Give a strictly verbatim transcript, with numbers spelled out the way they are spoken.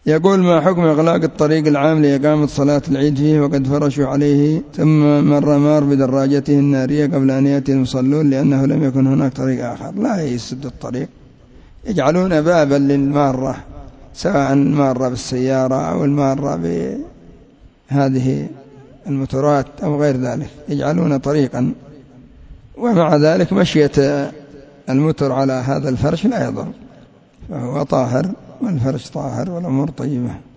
يقول: ما حكم إغلاق الطريق العام لإقامة صلاة العيد فيه وقد فرشوا عليه ثم مر مار بدراجته النارية قبل أن يأتي المصلون لأنه لم يكن هناك طريق آخر؟ لا يسد الطريق، يجعلون بابا للمارة، سواء المارة بالسيارة أو المارة بهذه المترات أو غير ذلك، يجعلون طريقا، ومع ذلك مشية المتر على هذا الفرش لا يضر، فهو طاهر والفرش طاهر والأمور طيبة.